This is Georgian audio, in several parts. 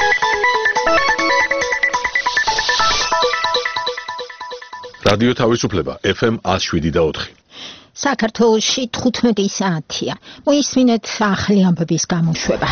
რადიო თავისუფლება FM 107.4. საქართველოში 15 საათია. მოისმინეთ ახალი ამბების გამოშვება.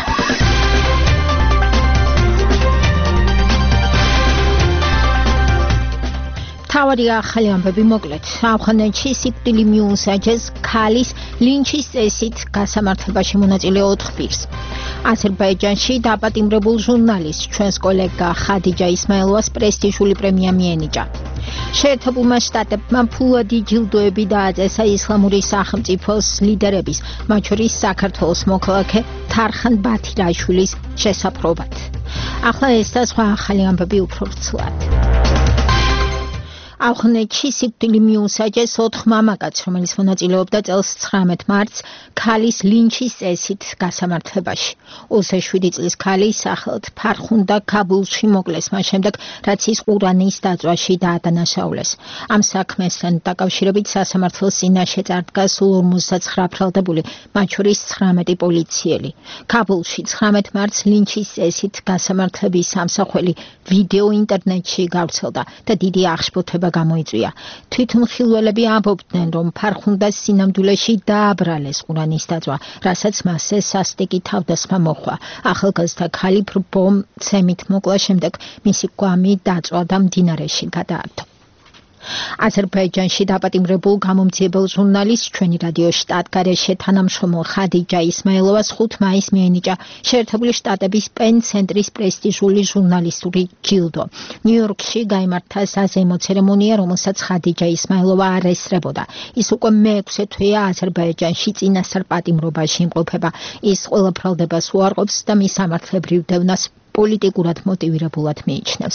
თავარი ახალი ამბები მოკლედ. ავღანეთში სიკვდილი მიუსაჯეს ქალის ლინჩის წესით გასამართლებაში მონაწილე 4 პირს. აზერბაიჯანში დაპატიმრებულ ჟურნალისტს ჩვენს კოლეგა ხადიჯა ისმაილოვას პრესტიჟული პრემია მიენიჭა. შეერთებულმა შტატებმა ფულადი ჯილდოები დააწესა ისლამური სახელმწიფოს ლიდერების, მათ შორის საქართველოს მოქალაქე თარხან ბათირაშვილის შესაფრობად. ახლა ეს და სხვა ახალი ამბები უფრო ვრცლად. ავღანეთში სიკვდილი მიუსაჯეს 4 მამაკაც, რომელიც მონაწილეობდა წელს 19 მარტს ქალის ლინჩის წესით გასამართლებაში. 27 წლის ქალი სახელად ფარხუნდა ქაბულში მოკლეს მას შემდეგ, რაც ის ყურანის დაწვაში დაადანაშაულეს. ამ საქმესთან დაკავშირებით სასამართლოს წინაშე წარდგა სულ 59 ბრალდებული, მათ შორის 19 პოლიციელი. ქაბულში 19 მარტს ლინჩის წესით გასამართლების სამსახველი ვიდეო ინტერნეტში გავრცელდა და დიდი აღშფოთება გამოიწვია. თვითონ ხილველები ამბობდნენ, რომ ფარხუნდას სინამდვილეში დააბრალეს ყურანის დაწვა, რასაც მასზე სასტიკი თავდასხმა მოჰყვა. ახალგაზრდა ქალი ბრბო-მცემით მოკლა შემდეგ მისი გვამი დაწვა და მდინარეში გადაართო. აზერბაიჯანში დაპატიმრებულ გამომძიებელ ჟურნალისტს ჩვენი რადიო შტატგარეშე თანამშრომელ ხადიჯა ისმაილოვას 5 მაისს მიენიჭა შეერთებული შტატების პენ ცენტრის პრესტიჟული ჟურნალისტური ჯილდო. ნიუ-იორკში გაიმართა საზეიმო ცერემონია, რომელსაც ხადიჯა ისმაილოვა არ ესწრებოდა. ის უკვე მე-6 თვეა აზერბაიჯანში წინასწარ პატიმრობაში იმყოფება. ის ყველა ბრალდებას უარყოფს და მის სამართლებრივ დევნას პოლიტიკურად მოტივირებულად მიიჩნევს.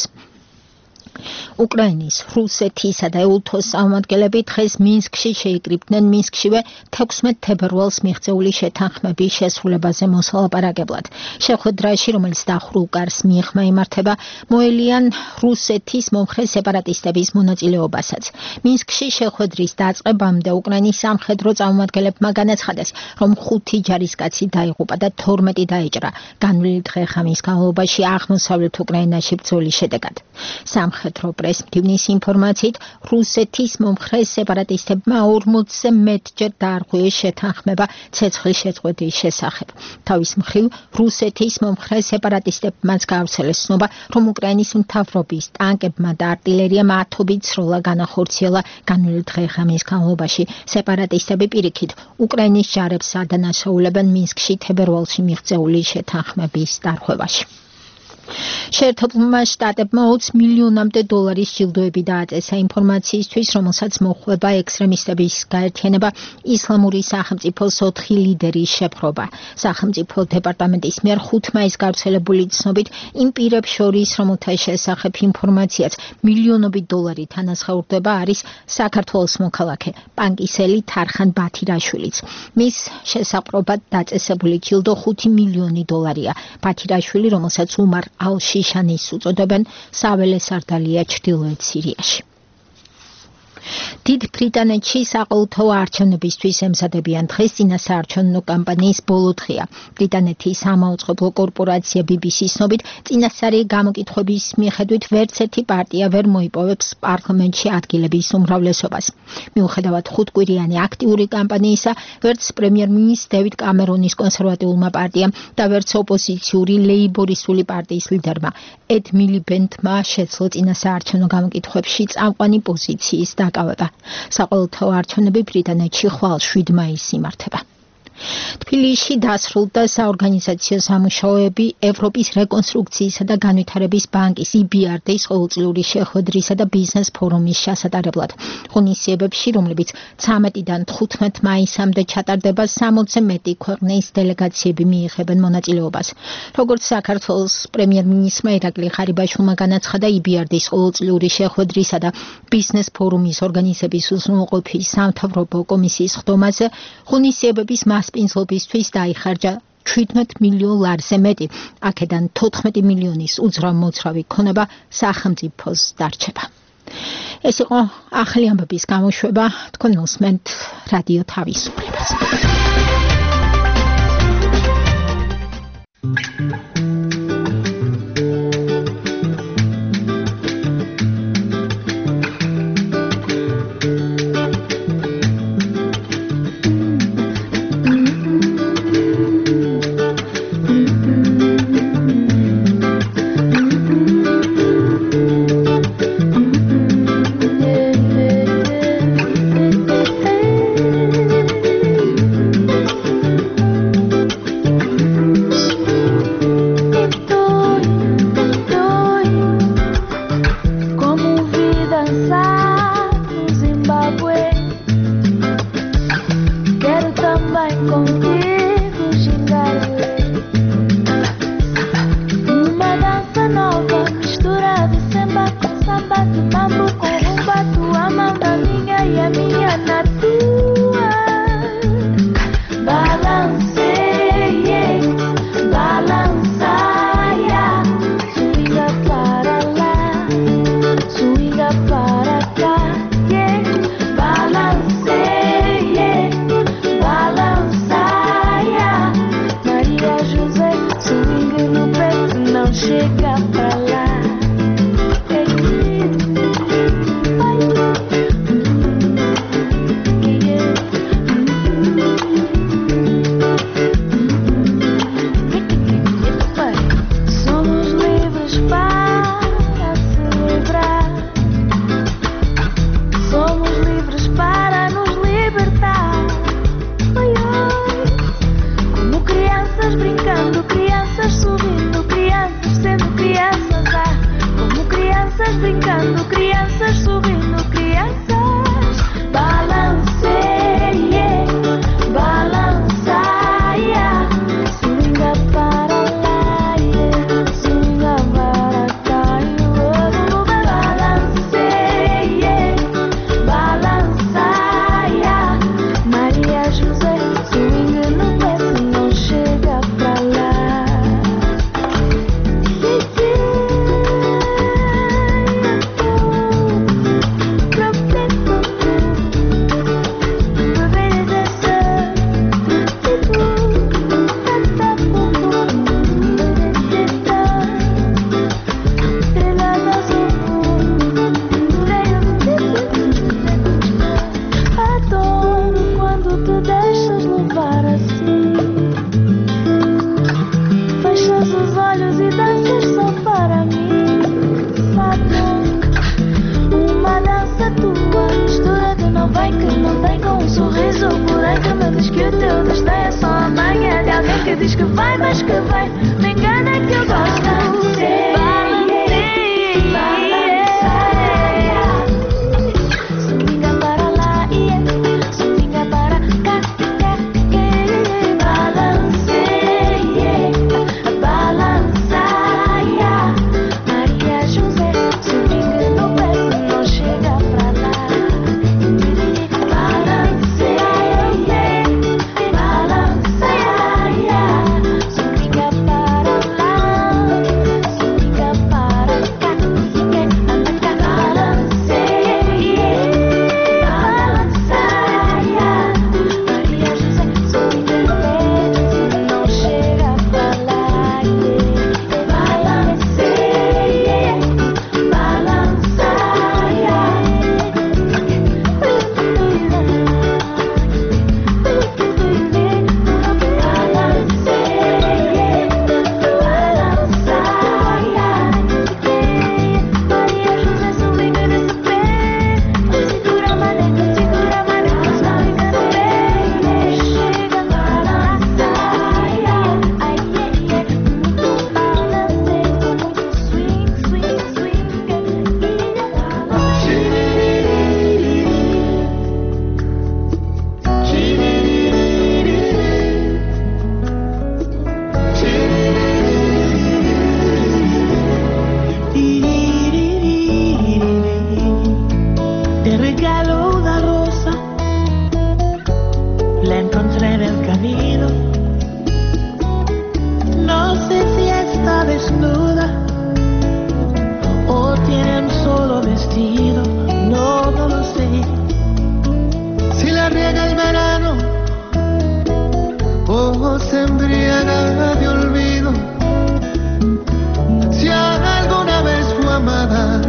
უკრაინის, რუსეთისა და ეუთოს წარმომადგენლები დღეს მინსკში შეიკრიბნენ მინსკშივე 16 თებერვალს მიღწეული შეთანხმების შესრულებაზე მოსალაპარაკებლად. შეხვედრაში, რომელიც დახურულ კარს მიღმა იმართება, მოელიან რუსეთის მომხრე სეპარატისტების მონაწილეობასაც. მინსკში შეხვედრის დაწყებამდე უკრაინის სამხედრო წარმომადგენლებმა განაცხადეს, რომ 5 ჯარისკაცი დაიღუპა და 12 დაიჭრა განვლილი დღე-ღამის განმავლობაში აღმოსავლეთ უკრაინაში ბრძოლის შედეგად. სამხედრო პრესმდივნის ინფორმაციით, რუსეთის მომხრე სეპარატისტებმა 40-ზე მეტჯერ დაარღვიეს შეთანხმება ცეცხლის შეწყვეტის შესახებ. თავის მხრივ, რუსეთის მომხრე სეპარატისტებმაც გაავრცელეს ცნობა, რომ უკრაინის მთავრობის ტანკებმა და артиლერიამ ათობით სროლა განახორციელა განვლილი დღე-ღამის განმავლობაში. სეპარატისტები პირიქით, უკრაინის ჯარებს ადანაშაულებენ მინსკში თებერვალში მიღწეული შეთანხმების დარღვევაში. შეერთებულმა შტატებმა 20 მილიონამდე დოლარის ჯილდოები დააწესა ინფორმაციისთვის, რომელსაც მოჰყვება ექსტრემისტების გაერთიანება ისლამური სახელმწიფოს 4 ლიდერის შეპყრობა. სახელმწიფო დეპარტამენტის მიერ 5 მაისს გავრცელებული ცნობით, იმ პირებს შორის, რომელთა შესახებ ინფორმაციაც მილიონობით დოლარი თანასხევრდება, არის საქართველოს მოქალაქე, პანკისელი თარხან ბათირაშვილიც. მის შესაყრობად დაწესებული ჯილდო 5 მილიონი დოლარია. ბათირაშვილი, რომელსაც უმარ ალ-შიშანის უწოდებენ, საველე სარდალია ჩრდილოეთ სირიაში. დიდ ბრიტანეთში საყოველთაო არჩევნებისთვის ემზადებიან დღეს წინასაარჩევნო კამპანიის ბოლო დღეა. ბრიტანეთის სამაუწყებლო კორპორაცია BBC-ის ცნობით, წინასწარი გამოკითხვების მიხედვით ვერც ერთი პარტია ვერ მოიპოვებს პარლამენტში ადგილების უმრავლესობას. მიუხედავად 5-კვირიანი აქტიური კამპანიისა, ვერც პრემიერ-მინისტრ დევიდ კამერონის კონსერვატიულმა პარტიამ და ვერც ოპოზიციური ლეიბორისტული პარტიის ლიდერმა ედ მილიბენდმა შეძლო წინასაარჩევნო გამოკითხვებში წამყვანი პოზიციის დაკავება. საყოველთაო არჩევნები ბრიტანეთში ხვალ 7 მაისს იმართება. თბილისში დასრულდა საორგანიზაციო სამუშაოები ევროპის რეკონსტრუქციისა და განვითარების ბანკის EBRD-ის ყოველწლიური შეხვედრისა და ბიზნეს ფორუმის ჩასატარებლად. ღონისძიებებში, რომლებიც 13-დან 15 მაისამდე ჩატარდება, 60-ზე მეტი ქვეყნის დელეგაციები მიიღებენ მონაწილეობას. როგორც საქართველოს პრემიერ-მინისტრმა ირაკლი ღარიბაშვილმა განაცხადა, EBRD-ის ყოველწლიური შეხვედრისა და ბიზნეს ფორუმის ორგანიზების უზრუნველყოფის სამთავრობო კომისიის ხდომაზე ღონისძიებების მასპინძლობისთვის დაიხარჯა 17 მილიონ ლარზე მეტი. აქედან 14 მილიონის უძრავ-მოძრავი ქონება სახელმწიფოს დარჩება. ეს იყო ახალი ამბების გამოშვება. თქვენ უსმენთ რადიო თავისუფლებას. chega pra lá. Somos livres para celebrar. Somos livres para nos libertar. Oi, oi. Como crianças brincando, crianças subindo, crianças sendo crianças. Como crianças brincando, crianças subindo, crianças. Balanceie, balançaia, swinga para lá, swinga para cá. Balanceie, balançaia, Maria José, swinga no pé se não chega pra lá. Adoro quando te deixas levar assim. Fechas os olhos e danças só para mim. Sabe, uma dança tua, mistura de não vai que não tem com um sorriso porém que me diz que o teu destino é só a manhã de alguém que diz que vai, mas que vem. Me engana que eu gosto. Swinga para lá, swinga para cá, balanceie, balançaia, Maria José, swinga no pé se não chega pra lá. Balanceie, balançaia, swinga para lá, swinga para cá, balanceie, balançaia, Maria José, swinga no pé se não chega pra lá. Balanceie, balançaia. Te regalo una rosa, la encontré en el camino. No sé si está desnuda o tiene un solo vestido, no lo sé. Si la riega el verano o se embriaga de olvido, si alguna vez fue amada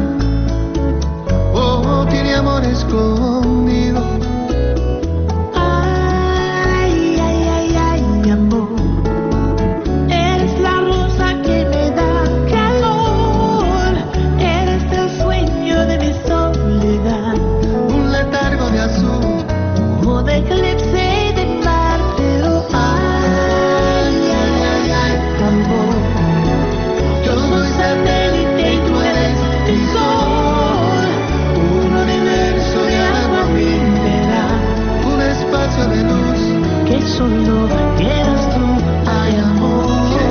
o tiene amor escondido. Ay, ay, ay, ay, mi amor, eres la rosa que me da calor, eres el sueño de mi soledad, Un letargo de azul, o de eclipse de Marte. Ay, ay, ay, ay, amor, yo soy satélite y tú eres el sol. Un universo de agua mineral, un espacio de luz que solo quieras tú. Ay, amor.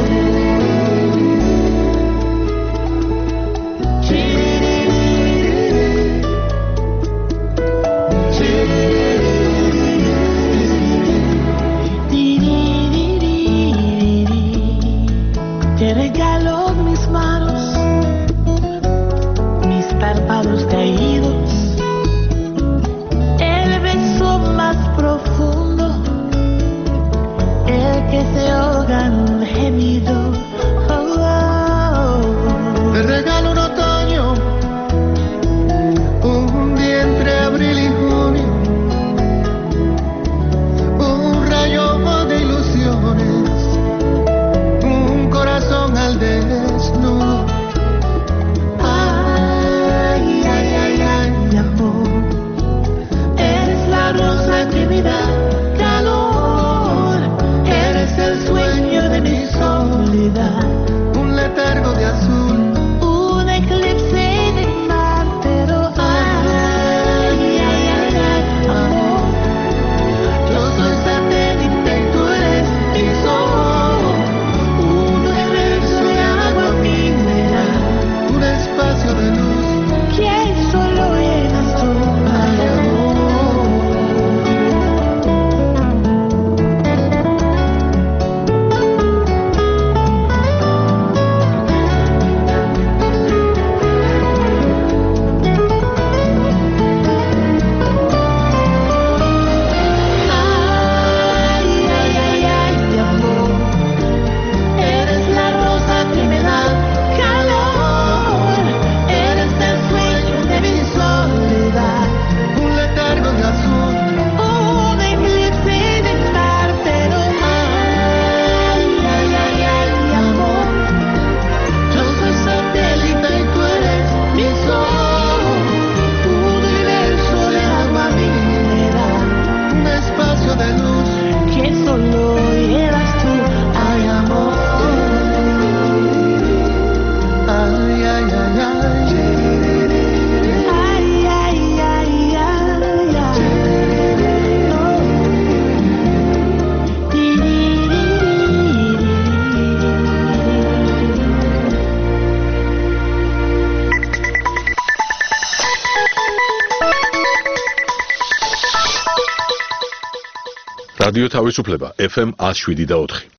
Te regalo mis manos, mis párpados caídos, el beso más profundo, el que se ahoga en un gemido. Oh, oh, რადიო თავისუფლება FM 107.4.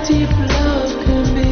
deep love can be.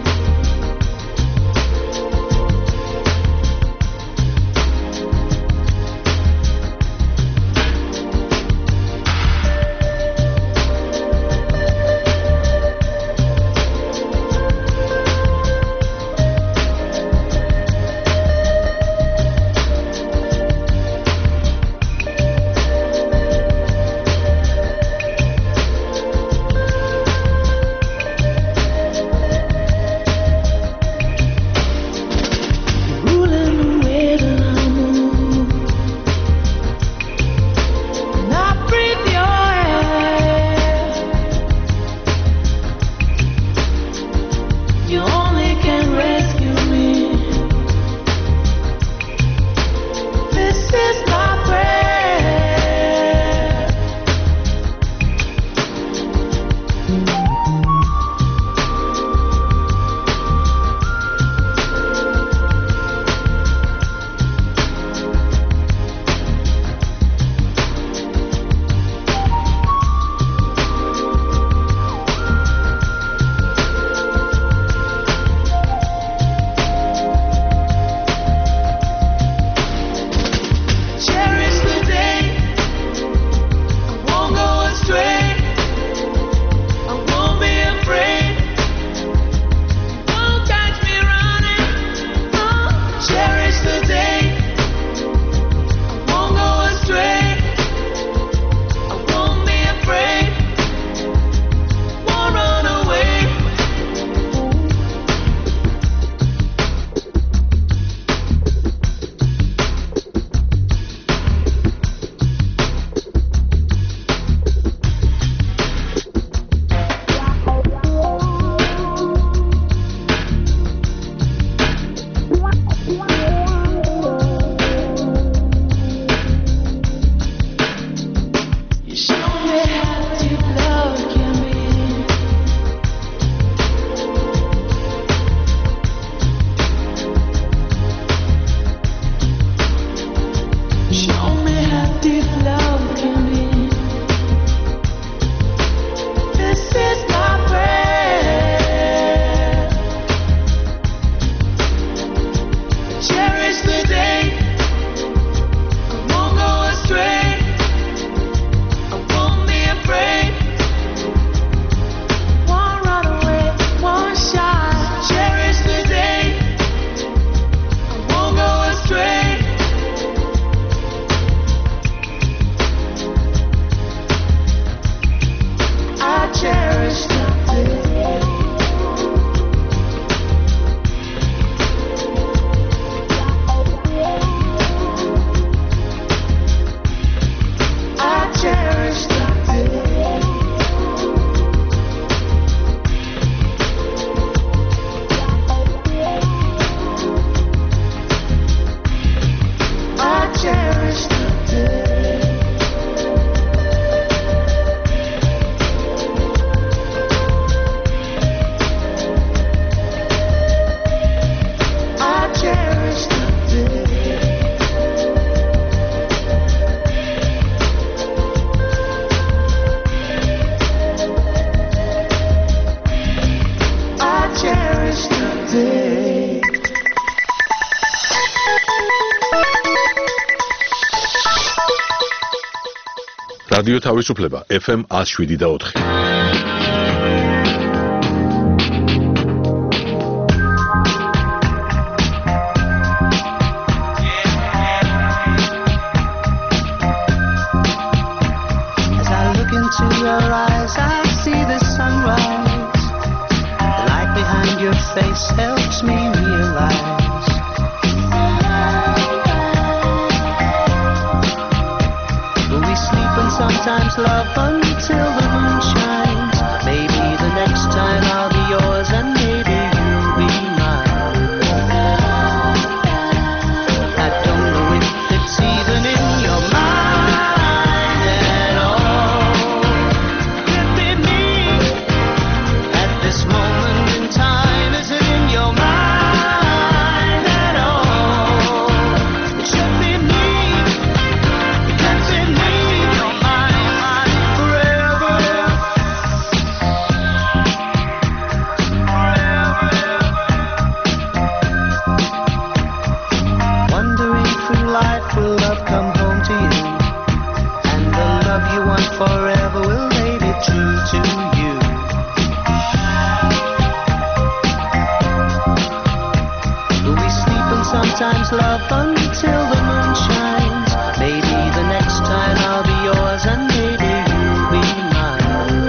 რადიო თავისუფლება FM 107.4. Into your eyes, I see the sunrise. The light behind your face helps me realize. But we sleep and sometimes love until the moon shines. Maybe the next time I'll be yours and maybe you'll be mine. I don't know if it's even in your mind. forever will they be true to you. We sleep and sometimes love until the moon shines. Maybe the next time I'll be yours and maybe you'll be mine.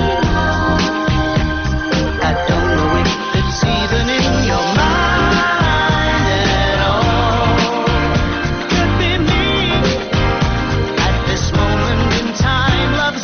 I don't know if it's even in your mind at all. Could be me. At this moment in time, love's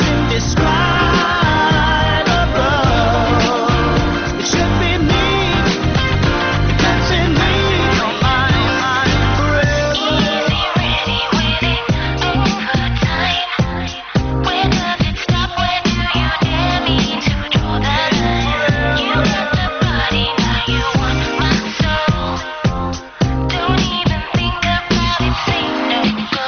indescribable. It should be me. That's in me. You're mine forever. Easy, ready, waiting over time. Where does it stop? Where do you dare me to draw that line? You got the body, now you want my soul. Don't even think about it, say no go.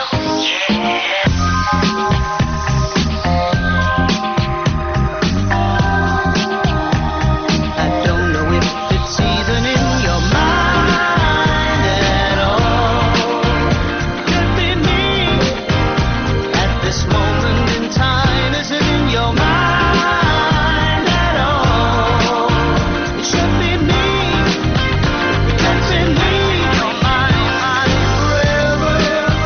I don't know if it's even in your mind at all. Could be me. At this moment in time, is it in your mind at all? It should be me. That's in me. You're mine forever.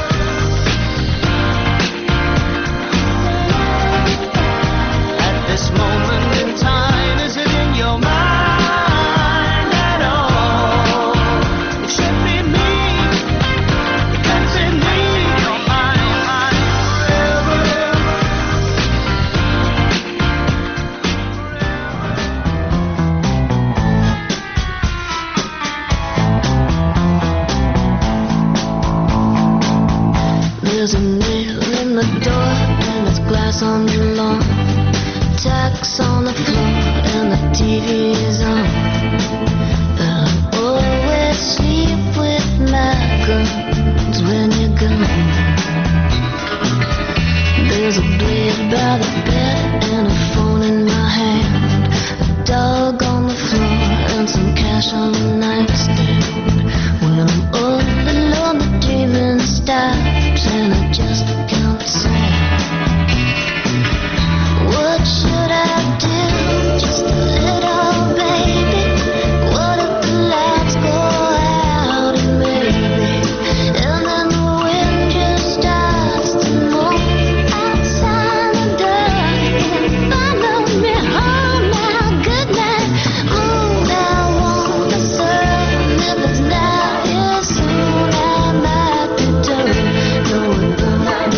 At this moment in time, is it in your mind at all? It should be me. That's in me. You're mine forever. There's a nail in the door and there's glass on the lawn. Tacks on the floor and the TV is on. And I always sleep with my guns when you're gone. There's a blade by the bed and a phone in my hand. A dog on the floor and some cash on the nightstand. When I'm all alone, the dreaming stops and I just can't say. What should I do? Just a little baby. What if the lights go out and maybe, and then the wind just starts to move outside the door and follow me home now. Good night. Moon, I want the sun. If it's not here soon, I might return. No, it don't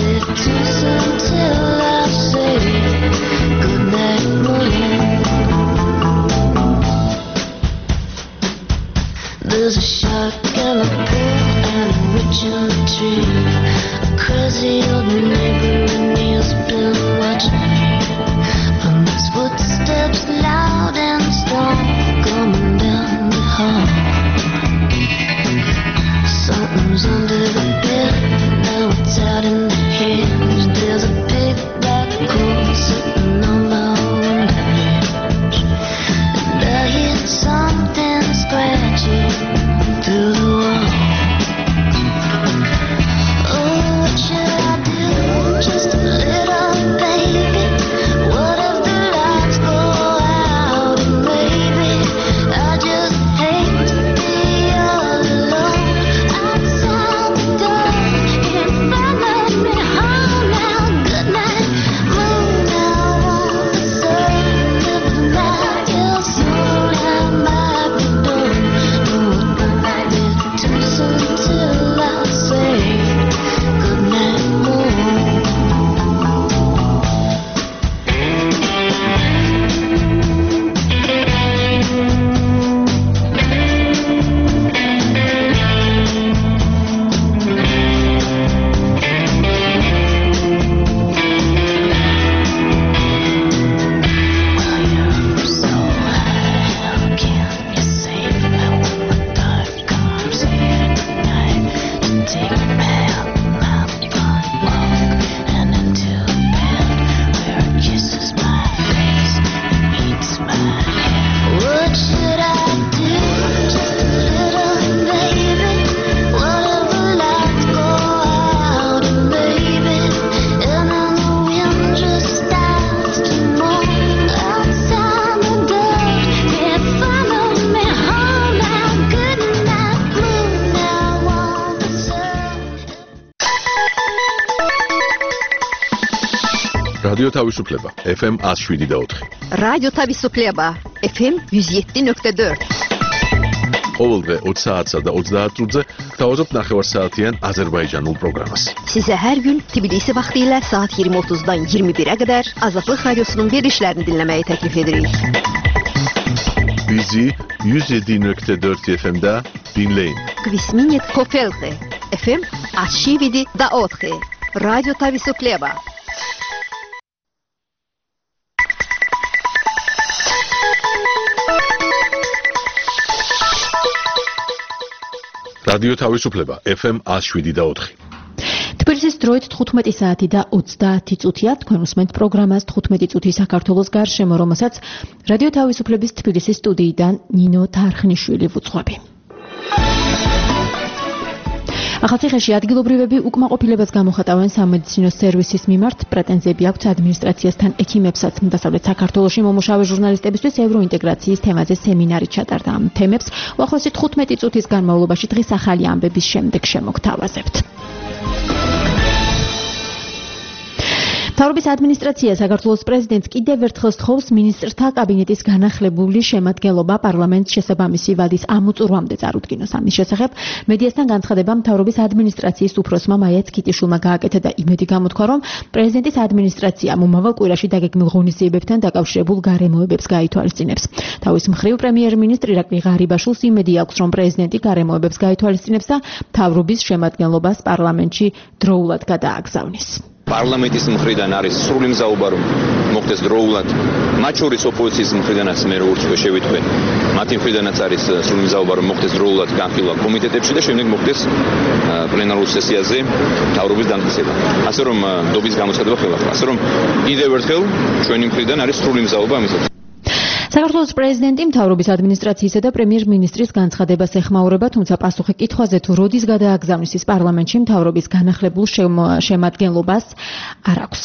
რადიო თავისუფლება FM 107.4. რადიო თავისუფლება FM 107.4. ყოველდღე 20 საათსა და 30 წუთზე გთავაზობთ ნახევარსაათიან აზერბაიჯანულ პროგრამას. Size her gün Tbilisi vaxtiyle saat 20:30'dan 21'e kadar Azadlık Radyosu'nun verilişlerini dinlemeyi teklif ederiz. Bizi 107.4 FM'da dinleyin. Kvisminit Kofelte FM 107.4. Radyo Tavisukleba. რადიო თავისუფლება FM 107.4. თბილისის დროით 15 საათი და 30 წუთია. თქვენ უსმენთ პროგრამას 15 წუთი საქართველოს გარშემო, რომელსაც რადიო თავისუფლების თბილისის სტუდიიდან ნინო თარხნიშვილი ვუძღვები. ახალციხეში ადგილობრივები უკმაყოფილებას გამოხატავენ სამედიცინო სერვისის მიმართ. პრეტენზიები აქვთ ადმინისტრაციასთან, ექიმებსაც. დასავლეთ საქართველოში მომუშავე ჟურნალისტებისთვის ევროინტეგრაციის თემაზე სემინარი ჩატარდა. ამ თემებს უახლოესი 15 წუთის განმავლობაში დღის ახალი ამბების შემდეგ შემოგთავაზებთ. მთავრობის ადმინისტრაცია საქართველოს პრეზიდენტს კიდევ ერთხელ სთხოვს მინისტრთა კაბინეტის განახლებული შემადგენლობა პარლამენტს შესაბამისი ვადის ამოწურვამდე წარუდგინოს. ამის შესახებ მედიასთან განცხადება მთავრობის ადმინისტრაციის უფროსმა მაია ცქიტიშვილმა გააკეთა და იმედი გამოთქვა, რომ პრეზიდენტის ადმინისტრაცია მომავალ კვირაში დაგეგმილ ღონისძიებებთან დაკავშირებულ გარემოებებს გაითვალისწინებს. თავის მხრივ პრემიერ-მინისტრი ირაკლი ღარიბაშვილს იმედი აქვს, რომ პრეზიდენტი გარემოებებს გაითვალისწინებს და მთავრობის შემადგენლობას პარლამენტში დროულად გადააგზავნის. პარლამენტის მხრიდან არის სრული მზაობა, რომ მოხდეს დროულად, მათ შორის ოპოზიციის მხრიდანაც მე როგორც შევიტყვე, მათი მხრიდანაც არის სრული მზაობა, რომ მოხდეს დროულად განხილვა კომიტეტებში და შემდეგ მოხდეს პლენარულ სესიაზე მთავრობის დამტკიცება. ასე რომ დობის გამოცხადება ხელახლა. ასე რომ კიდევ ერთხელ ჩვენი მხრიდან არის სრული მზაობა ამისათვის. საქართველოს პრეზიდენტი მთავრობის ადმინისტრაციისა და პრემიერ-მინისტრის განცხადებას ეხმაურება, თუმცა პასუხი კითხვაზე თუ როდის გადააგზავნის ის პარლამენტში მთავრობის განახლებულ შემადგენლობას არ აქვს.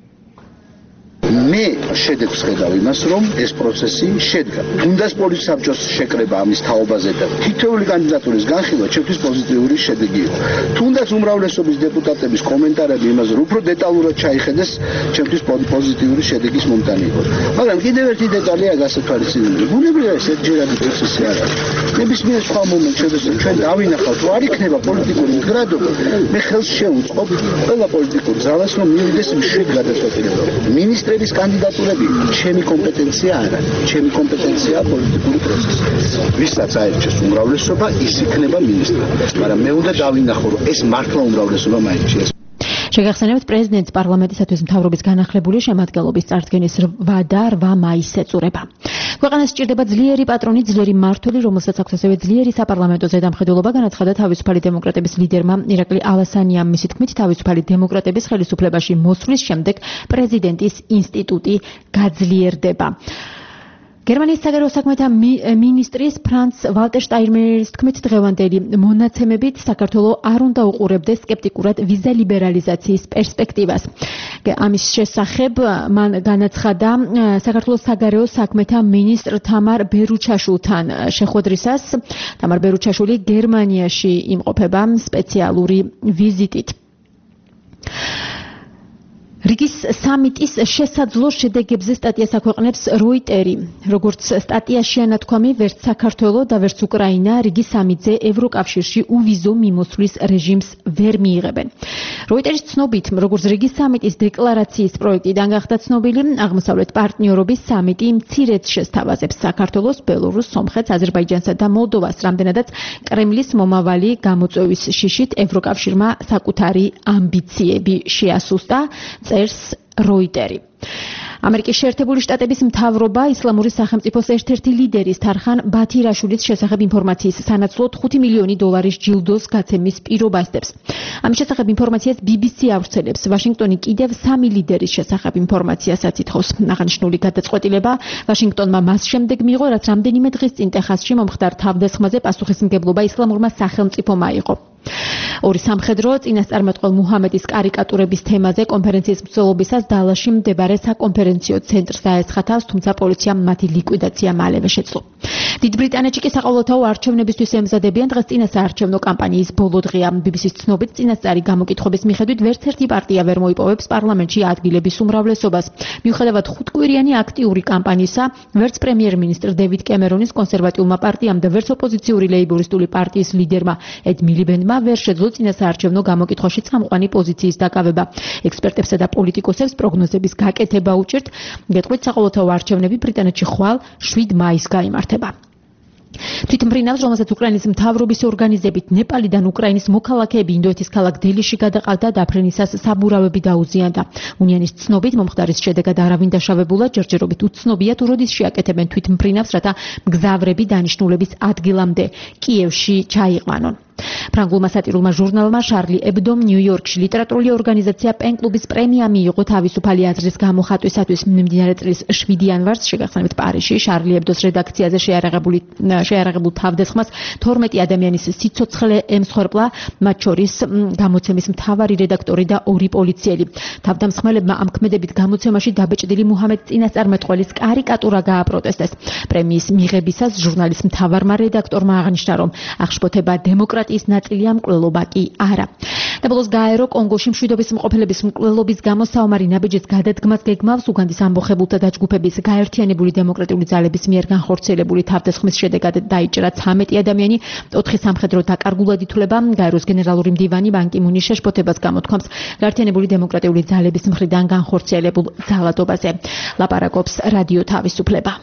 მე შედეგს ხედავ იმას, რომ ეს პროცესი შედგა. თუნდაც პოლიციის საბჭოს შეკრება ამის თაობაზე და თითოეული კანდიდატურის განხილვა ჩემთვის პოზიტიური შედეგი იყო. თუნდაც უმრავლესობის დეპუტატების კომენტარები იმაზე, რომ უფრო დეტალურად ჩაიხედეს, ჩემთვის პოზიტიური შედეგის მომტანი იყო. მაგრამ კიდევ ერთი დეტალია გასათვალისწინებელი. ბუნებრივია ეს ერთჯერადი პროცესი არ არის. ნებისმიერ სხვა მომენტში, როდესაც ჩვენ დავინახავთ, რომ არ იქნება პოლიტიკური მდგრადობა, მე ხელს შევუწყობ ყველა პოლიტიკურ ძალას, რომ მივიდეს მშვიდ გადაწყვეტილებაზე. მინისტრების კანდიდატურები ჩემი კომპეტენცია არ არის. ჩემი კომპეტენციაა პოლიტიკური პროცესი. ვისაც აერჩეს უმრავლესობა, ის იქნება მინისტრი. მაგრამ მე უნდა დავინახო, რომ ეს მართლა უმრავლესობა მაინც. შეგახსენებთ, პრეზიდენტს პარლამენტისათვის მთავრობის განახლებული შემადგენლობის წარდგენის ვადა 8 მაისს ეწურება. ქვეყანას სჭირდება ძლიერი პატრონი, ძლიერი მმართველი, რომელსაც აქვს ასევე ძლიერი საპარლამენტო ზედამხედველობა, განაცხადა თავისუფალი დემოკრატების ლიდერმა ირაკლი ალასანიამ. მისი თქმით, თავისუფალი დემოკრატების ხელისუფლებაში მოსვლის შემდეგ პრეზიდენტის ინსტიტუტი გაძლიერდება. გერმანიის საგარეო საქმეთა მინისტრის ფრანც ვალტერ შტაინმაიერის თქმით, დღევანდელი მონაცემებით საქართველო არ უნდა უყურებდეს სკეპტიკურად ვიზა ლიბერალიზაციის პერსპექტივას. ამის შესახებ მან განაცხადა საქართველოს საგარეო საქმეთა მინისტრ თამარ ბერუჩაშვილთან შეხვედრისას. თამარ ბერუჩაშვილი გერმანიაში იმყოფება სპეციალური ვიზიტით. რიგის სამიტის შესაძლო შედეგებზე სტატიას აქვეყნებს როიტერი. როგორც სტატიაშია ნათქვამი, ვერც საქართველო და ვერც უკრაინა რიგის სამიტზე ევროკავშირში უვიზო მიმოსვლის რეჟიმს ვერ მიიღებენ. როიტერის ცნობით, როგორც რიგის სამიტის დეკლარაციის პროექტიდან გახდა ცნობილი, აღმოსავლეთ პარტნიორობის სამიტი მცირედ შესთავაზებს საქართველოს, ბელორუსს, სომხეთს, აზერბაიჯანსა და მოლდოვას, რამდენადაც კრემლის მომავალი გამოწვევის შიშით ევროკავშირმა საკუთარი ამბიციები შეასუსტა. წერს როიტერი. ამერიკის შეერთებული შტატების მთავრობა ისლამური სახელმწიფოს ერთ-ერთი ლიდერის თარხან ბათირაშვილის შესახებ ინფორმაციის სანაცვლოდ $5 მილიონი ჯილდოს გაცემის პირობას დებს. ამის შესახებ ინფორმაციას BBC ავრცელებს. ვაშინგტონი კიდევ 3 ლიდერის შესახებ ინფორმაციასაც ითხოვს. აღნიშნული გადაწყვეტილება ვაშინგტონმა მას შემდეგ მიიღო, რაც რამდენიმე დღის წინ ტეხასში მომხდარ თავდასხმაზე პასუხისმგებლობა ისლამურმა სახელმწიფომ აიღო. ორი სამხედრო წინასწარმეტყველ მუჰამედის კარიკატურების თემაზე კონფერენციის მსვლელობისას დალაში მდებარე საკონფერენციო ცენტრს დაესხათავს, თუმცა პოლიციამ მათი ლიკვიდაცია მალევე შეძლო. დიდ ბრიტანეთში კი საყოველთაო არჩევნებისთვის ემზადებიან დღეს წინასაარჩევნო კამპანიის ბოლო დღეა. BBC-ს ცნობით წინასწარი გამოკითხების მიხედვით ვერც ერთი პარტია ვერ მოიპოვებს პარლამენტში ადგილების უმრავლესობას. მიუხედავად 5-კვირიანი აქტიური კამპანიისა, ვერც პრემიერ-მინისტრ დევიდ კემერონის კონსერვატიულმა პარტიამ და ვერც ოპოზიციური ლეიბორისტული პარტიის ლიდერმა ედ მილიბენდმა ვერ შეძლო წინასაარჩევნო გამოკითხვაში წამყვანი პოზიციის დაკავება. ექსპერტებსა და პოლიტიკოსებს პროგნოზების გაკეთება უჭირთ. გეტყვით, საყოველთაო არჩევნები ბრიტანეთში ხვალ 7 მაისს გაიმართება. თვითმფრინავს, რომელსაც უკრაინის მთავრობის ორგანიზებით ნეპალიდან უკრაინის მოქალაქეები ინდოეთის ქალაქ დელიში გადაყავდა, დაფრენისას საბურავები დაუზიანდა. უნიანის ცნობით, მომხდარის შედეგად არავინ დაშავებულა, ჯერჯერობით უცნობია თუ როდის შეაკეთებენ თვითმფრინავს, რათა მგზავრები დანიშნულების ადგილამდე კიევში ჩაიყვანონ. ფრანგულმა სატირულმა ჟურნალმა შარლი ებდომ ნიუ-იორკში ლიტერატურული ორგანიზაცია პენ-კლუბის პრემია მიიღო თავისუფალი აზრის გამოხატვისათვის. მიმდინარე წლის 7 იანვარს შეგახსენებთ პარიზში შარლი ებდოს რედაქციაზე შეიარაღებულ თავდასხმას 12 ადამიანის სიცოცხლე ემსხვერპლა, მათ შორის გამოცემის მთავარი რედაქტორი და 2 პოლიციელი. თავდამსხმელებმა ამ ქმედებით გამოცემაში დაბეჭდილი მუჰამედ წინასწარმეტყველის კარიკატურა გააპროტესტეს. პრემიის მიღებისას ჟურნალის მთავარმა რედაქტორმა აღნიშნა, რომ აღშფოთება დემოკრატიის ნაწილია, მკვლელობა კი არა. და ბოლოს გაერო კონგოში მშვიდობის მყოფელების მკვლელობის გამო საომარი ნაბიჯის გადადგმას გეგმავს. უგანდის ამბოხებულთა დაჯგუფების გაერთიანებული დემოკრატიული ძალების მიერ განხორციელებული თავდასხმის შედეგად დაიჭრა 13 ადამიანი, 4 სამხედრო დაკარგულად ითვლება. გაეროს გენერალური მდივანი ბან კი მუნის შეშფოთებას გამოთქვამს გაერთიანებული დემოკრატიული ძალების მხრიდან განხორციელებულ ძალადობაზე. ლაპარაკობს რადიო თავისუფლება.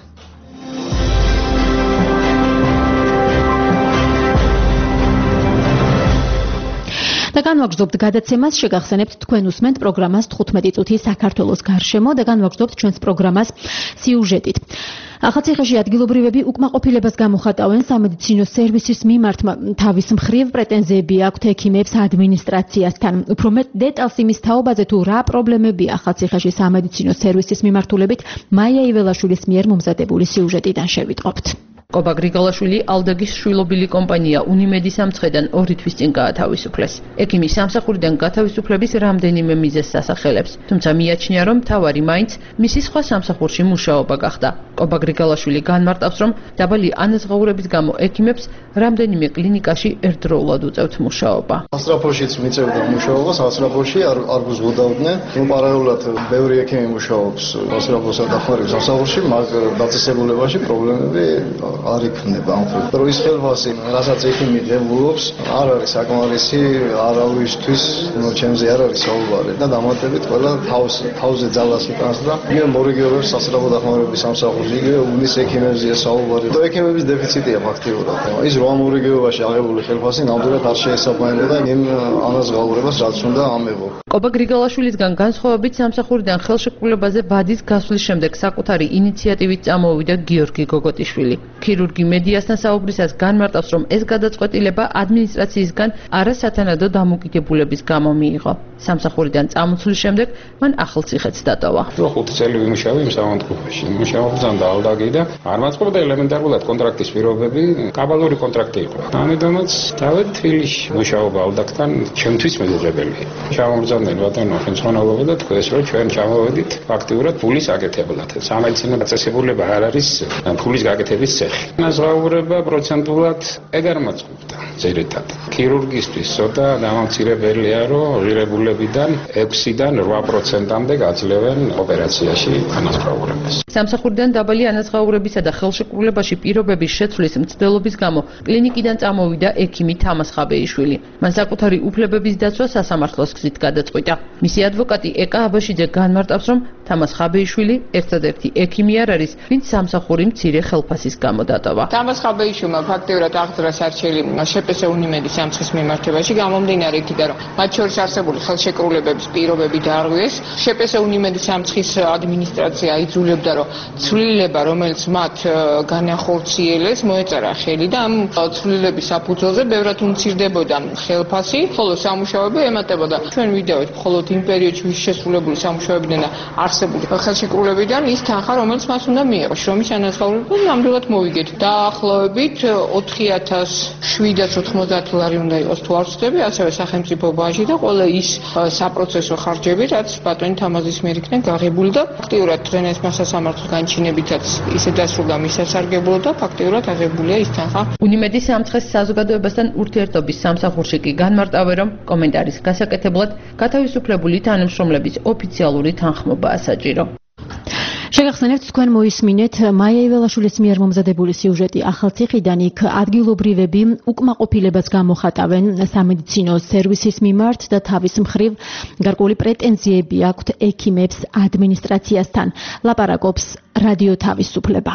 და განვაგრძობთ გადაცემას, შეგახსენებთ თქვენ უსმენთ პროგრამას 15 წუთი საქართველოს გარშემო და განვაგრძობთ ჩვენს პროგრამას სიუჟეტით. ახალციხეში ადგილობრივები უკმაყოფილებას გამოხატავენ სამედიცინო სერვისის მიმართ. თავის მხრივ პრეტენზიები აქვთ ექიმებს ადმინისტრაციასთან. უფრო მეტ დეტალს იმის თაობაზე თუ რა პრობლემებია ახალციხეში სამედიცინო სერვისის მიმართულებით მაია იველაშვილის მიერ მომზადებული სიუჟეტიდან შევიტყობთ. კობა გრიგოლაშვილი ალდაგის შვილობილი კომპანია უნიმედის სამცხედან 2 თვის წინ გაათავისუფლეს. ექიმი სამსახურიდან გათავისუფლების რამდენიმე მიზეზს ასახელებს, თუმცა მიაჩნია, რომ მთავარი მაინც მისი სხვა სამსახურში მუშაობა გახდა. კობა გრიგოლაშვილი განმარტავს, რომ დაბალი ანაზღაურების გამო ექიმებს რამდენიმე კლინიკაში ერთდროულად უწევთ მუშაობა. სასწრაფოშიც მიწევდა მუშაობას, სასწრაფოში არ გუზღუდავდნენ. პარალელურად ბევრი ექიმი მუშაობს სასწრაფოსა და ხმარის სამსახურში, მაგრამ დაწესებულებაში პრობლემები არ იქნება ამ ხელ. დროის ხელფასი, რასაც ექიმი ღებულობს, არ არის საკმარისი არავისთვის, ჩემზე არ არის საუბარი და დამატებით ყველა თავზე ძალას იტანს და იგივე მორიგეობებს სასწრაფო დახმარების სამსახურში, იგივე უნის ექიმებზეა საუბარი. და ექიმების დეფიციტია ფაქტიურად. ის რომ ამ მორიგეობაში აღებული ხელფასი ნამდვილად არ შეესაბამება იმ ანაზღაურებას, რაც უნდა ამეღო. კობა გრიგოლაშვილისგან განსხვავებით სამსახურიდან ხელშეკრულებაზე ბადის გასვლის შემდეგ საკუთარი ინიციატივით წამოვიდა გიორგი გოგოტიშვილი. ქირურგი მედიასთან საუბრისას განმარტავს, რომ ეს გადაწყვეტილება ადმინისტრაციისგან არასათანადო დამოკიდებულების გამო მიიღო. სამსახურიდან წამოსვლის შემდეგ მან ახალციხეც დატოვა. 5 წელი ვიმუშავე იმ სამონტკუფეში. მუშაობდნენ და ალდაგი და არ მაწყობდა ელემენტარულად კონტრაქტის პირობები, კაბალური კონტრაქტი იყო. ამიტომაც დავით თბილისში მუშაობა ალდაგთან ჩემთვის მეზობელია. ჩამოვზარდნენ ბატონო ხელმძღვანელობა და თქვეს, რომ ჩვენ ჩამოვედით ფაქტიურად ფულის აკეთებლად. სამედიცინო დაწესებულება არ არის ფულის გაკეთების ცეხი. ანაზღაურება პროცენტულად ეგარ მაწყობდა ძირითადად. ქირურგისთვის ცოტა დამამცირებელია, რომ ღირებულებიდან 6-დან 8%-მდე გაძლევენ ოპერაციაში ანაზღაურებას. სამსახურიდან დაბალი ანაზღაურებისა და ხელშეკრულებაში პირობების შეცვლის მცდელობის გამო კლინიკიდან წამოვიდა ექიმი თამას ხაბეიშვილი. მან საკუთარი უფლებების დაცვა სასამართლოს გზით გადაწყვიტა. მისი ადვოკატი ეკა აბაშიძე განმარტავს, რომ თამას ხაბეიშვილი ერთადერთი ექიმი არ არის, ვინც სამსახური მცირე ხელფასის გამო დატოვა. თამას ხაბეიშვილმა ფაქტიურად აღძრა სარჩელი შპს უნიმედის სამცხის მიმართებაში, გამომდინარე იქიდან, რომ მათ შორის არსებული ხელშეკრულებების პირობები დაარღვიეს. შპს უნიმედის სამცხის ადმინისტრაცია იძულებდა, რომ ცვლილება, რომელიც მათ განახორციელეს, მოეწერა ხელი და ამ ცვლილების საფუძველზე ბევრად უმცირდებოდა ხელფასი, ხოლო სამუშაოები ემატებოდა. ჩვენ ვიდეოთ მხოლოდ იმ პერიოდში შესრულებული სამუშაოებიდან და არსებული ხელშეკრულებიდან ის თანხა, რომელიც მას უნდა მიიღოს შრომის ანაზღაურება ნამდვილად მოვიგეთ. დაახლოებით 4790 ლარი უნდა იყოს თუ არ ვცდები, ასევე სახელმწიფო ბაჟი და ყველა ის საპროცესო ხარჯები, რაც ბატონი თამაზის მიერ იქნა გაღებული და ფაქტიურად დღეს სასამართლოს განჩინებითაც ისე დასრულდა მის სასარგებლო და ფაქტიურად აღებულია ის თანხა. უნიმედის სამცხეს საზოგადოებასთან ურთიერთობის სამსახურში კი განმარტავენ, რომ კომენტარის გასაკეთებლად გათავისუფლებული თანამშრომლების ოფიციალური თანხმობაა საჭირო. შეგახსენებთ, თქვენ მოისმინეთ მაია იველაშვილის მიერ მომზადებული სიუჟეტი ახალციხიდან. იქ ადგილობრივები უკმაყოფილებას გამოხატავენ სამედიცინო სერვისის მიმართ და თავის მხრივ გარკვეული პრეტენზიები აქვთ ექიმებს ადმინისტრაციასთან. ლაპარაკობს რადიო თავისუფლება.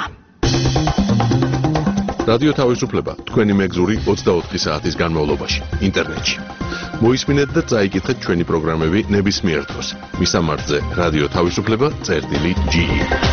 რადიო თავისუფლება თქვენი მეგზური 24 საათის განმავლობაში ინტერნეტში. მოისმინეთ და წაიკითხეთ ჩვენი პროგრამები ნებისმიერ დროს. მისამართზე რადიო თავისუფლება.ge.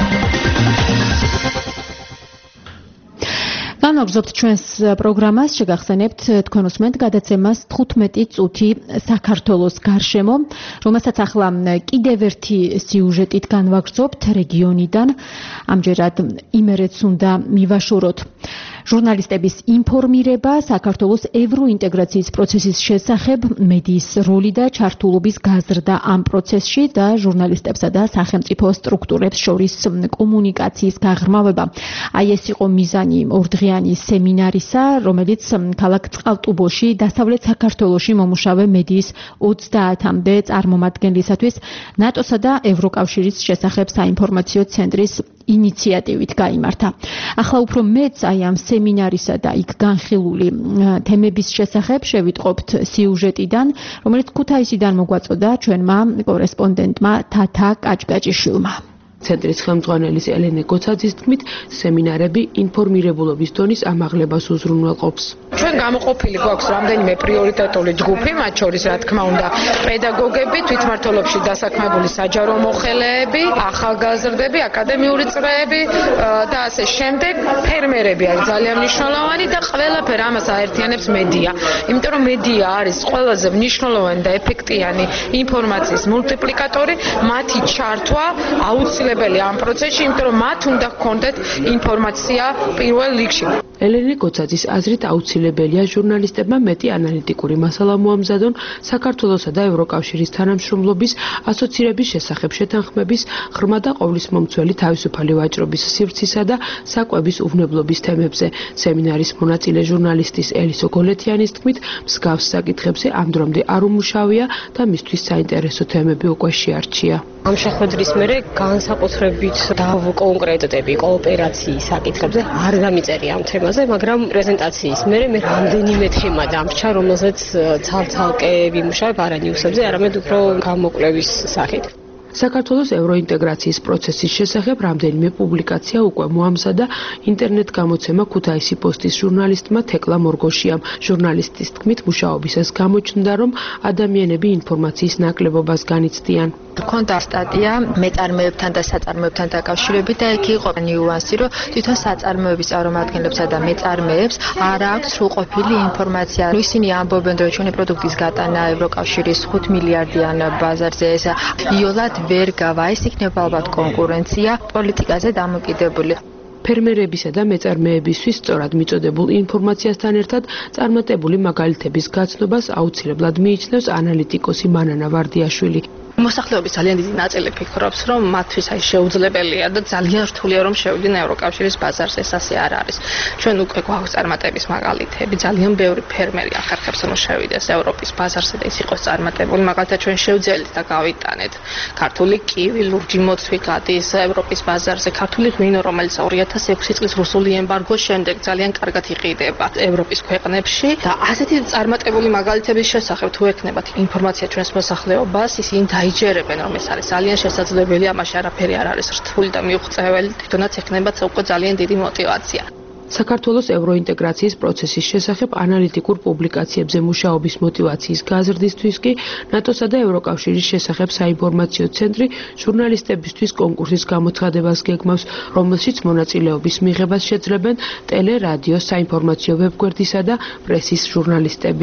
განაგრძობთ ჩვენს პროგრამას, შეგახსენებთ თქვენ უსმენთ გადაცემას 15 წუთი საქართველოს გარშემო, რომელსაც ახლა კიდევ ერთი სიუჟეტით განვაგრძობთ რეგიონიდან. ამჯერად იმერეთს უნდა მივაშოროთ. ჟურნალისტების ინფორმირება საქართველოს ევროინტეგრაციის პროცესის შესახებ, მედიის როლი და ჩართულობის გაზრდა ამ პროცესში და ჟურნალისტებსა და სახელმწიფო სტრუქტურებს შორის კომუნიკაციის გაღრმავება. აი ეს იყო მიზანი ორდღიანი სემინარისა, რომელიც ქალაქ წყალტუბოში დასავლეთ საქართველოში მომუშავე მედიის 30-მდე წარმომადგენლისათვის ნატოსა და ევროკავშირის შესახებ საინფორმაციო ცენტრის ინიციატივით გაიმართა. ახლა უფრო მეც აი ამ სემინარისა და იქ განხილული თემების შესახებ შევიტყობთ სიუჟეტიდან, რომელიც ქუთაისიდან მოგვაწოდა ჩვენმა კორესპონდენტმა თათა კაჭკაჭიშვილმა. ცენტრის ხელმძღვანელის ელენე გოცაძის თქმით, სემინარები ინფორმირებულობის დონის ამაღლებას უზრუნველყოფს. ჩვენ გამოყოფილი გვაქვს რამდენიმე პრიორიტეტული ჯგუფი, მათ შორის რა თქმა უნდა პედაგოგები, თვითმმართველობში დასაქმებული საჯარო მოხელეები, ახალგაზრდები, აკადემიური წრეები და ასე შემდეგ. ფერმერები არის ძალიან მნიშვნელოვანი და ყველაფერ ამას აერთიანებს მედია. იმიტომ რომ მედია არის ყველაზე მნიშვნელოვანი და ეფექტიანი ინფორმაციის მულტიპლიკატორი, მათი ჩართვა აუცილებელია ამ პროცესში, იმიტომ რომ მათ უნდა ჰქონდეთ ინფორმაცია პირველ რიგში. ელენე გოცაძის აზრით აუცილებელია ჟურნალისტებმა მეტი ანალიტიკური მასალა მოამზადონ საქართველოსა და ევროკავშირის თანამშრომლობის ასოცირების შესახებ შეთანხმების, ღრმა და ყოვლისმომცველი თავისუფალი ვაჭრობის სივრცისა და საკვების უვნებლობის თემებზე. სემინარის მონაწილე ჟურნალისტის ელისო გოლეთიანის თქმით, მსგავს საკითხებზე ამ დრომდე არ უმუშავია და მისთვის საინტერესო თემები უკვე შეარჩია. ამ შეხვედრის მერე განსაკუთრებით დავკონკრეტდები კოოპერაციის საკითხებზე არ გამიწერია ამ თემაზე, მაგრამ პრეზენტაციის მერე მე რამდენიმე თემა დამრჩა, რომელზეც ცალ-ცალკე ვიმუშავებ არა ნიუსებზე, არამედ უფრო გამოკვლევის სახით. საქართველოს ევროინტეგრაციის პროცესის შესახებ რამდენიმე პუბლიკაცია უკვე მოამზადა ინტერნეტ გამოცემა ქუთაისი პოსტის ჟურნალისტმა თეკლა მორგოშიამ. ჟურნალისტის თქმით, მუშაობისას გამოჩნდა, რომ ადამიანები ინფორმაციის ნაკლებობას განიცდიან. Ქონდა სტატია მეწარმეებთან და საწარმოებთან დაკავშირებით და εκεί იყო ნიუანსი, რომ თვითონ საწარმოების წარმომადგენლებსა და მეწარმეებს არ აქვს სრულყოფილი ინფორმაცია. ისინი ამბობენ, რომ ჩვენი პროდუქტის გატანა ევროკავშირის 5 მილიარდიან ბაზარზე ეს იოლად ვერ გავა, ეს იქნება ალბათ კონკურენცია პოლიტიკაზე დამოკიდებული. ფერმერებისა და მეწარმეებისთვის სწორად მიწოდებულ ინფორმაციასთან ერთად წარმატებული მაგალითების გაცნობას აუცილებლად მიიჩნევს ანალიტიკოსი მანანა ვარდიაშვილი. მოსახლეობის ძალიან დიდი ნაწილი ფიქრობს, რომ მათთვის აი შეუძლებელია და ძალიან რთულია რომ შევიდნენ ევროკავშირის ბაზარზე, ეს ასე არ არის. ჩვენ უკვე გვაქვს წარმატების მაგალითები, ძალიან ბევრი ფერმერი ახერხებს რომ შევიდეს ევროპის ბაზარზე და ის იყოს წარმატებული, მაგალითად ჩვენ შევძელით და გავიტანეთ. ქართული კივი, ლურჯი მოცვი გადის ევროპის ბაზარზე, ქართული ღვინო, რომელიც 2006 წლის რუსული ემბარგოს შემდეგ ძალიან კარგად იყიდება ევროპის ქვეყნებში და ასეთი წარმატებული მაგალითების შესახებ თუ ექნებათ ინფორმაცია ჩვენს მოსახლეობას, ისინი დაიჯერებენ, რომ ეს არის ძალიან შესაძლებელი, ამაში არაფერი არ არის რთული და მიუღწეველი, თვითონაც ექნებათ უკვე ძალიან დიდი мотивация. საქართველოს ევროინტეგრაციის პროცესის შესახებ ანალიტიკურ პუბლიკაციებზე მუშაობის мотиваციის გაზრდისთვის კი ნატოსა და ევროკავშირის შესახებ საინფორმაციო ცენტრი ჟურნალისტებისთვის კონკურსის გამოცხადებას გეგმავს, რომელშიც მონაწილეობის მიღებას შეძლებენ ტელე, რადიო, საინფორმაციო ვებგვერდისა და პრესის ჟურნალისტები.